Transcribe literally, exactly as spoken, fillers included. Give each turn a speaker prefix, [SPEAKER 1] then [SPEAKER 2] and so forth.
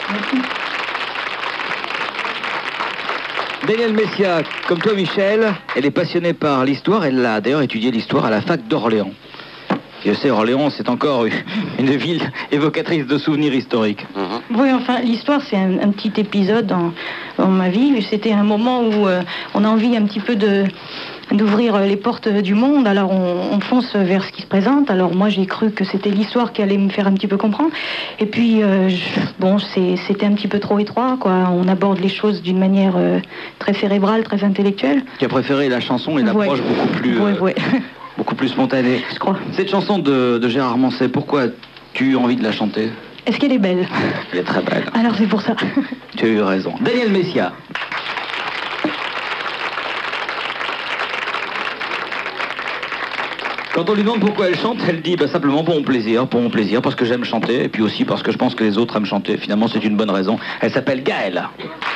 [SPEAKER 1] Merci.
[SPEAKER 2] Danielle Messia, comme toi Michel, elle est passionnée par l'histoire, elle a d'ailleurs étudié l'histoire à la fac d'Orléans. Je sais, Orléans, c'est encore une ville évocatrice de souvenirs historiques.
[SPEAKER 1] Mmh. Oui, enfin, l'histoire, c'est un, un petit épisode dans, dans ma vie. C'était un moment où euh, on a envie un petit peu de... d'ouvrir les portes du monde, alors on, on fonce vers ce qui se présente. Alors moi j'ai cru que c'était l'histoire qui allait me faire un petit peu comprendre, et puis euh, je, bon c'était un petit peu trop étroit, quoi. On aborde les choses d'une manière euh, très cérébrale, très intellectuelle.
[SPEAKER 2] Tu as préféré la chanson et l'approche ouais. beaucoup plus
[SPEAKER 1] ouais, ouais.
[SPEAKER 2] Euh, beaucoup plus spontanée,
[SPEAKER 1] je crois.
[SPEAKER 2] Cette chanson de, de Gérard Manset, pourquoi tu as envie de la chanter?
[SPEAKER 1] Est-ce qu'elle est belle?
[SPEAKER 2] Elle est très belle.
[SPEAKER 1] Alors c'est pour ça.
[SPEAKER 2] Tu as eu raison. Danielle Messia. Quand on lui demande pourquoi elle chante, elle dit bah, simplement pour mon plaisir, pour mon plaisir, parce que j'aime chanter, et puis aussi parce que je pense que les autres aiment chanter. Finalement, c'est une bonne raison. Elle s'appelle Gaëlle.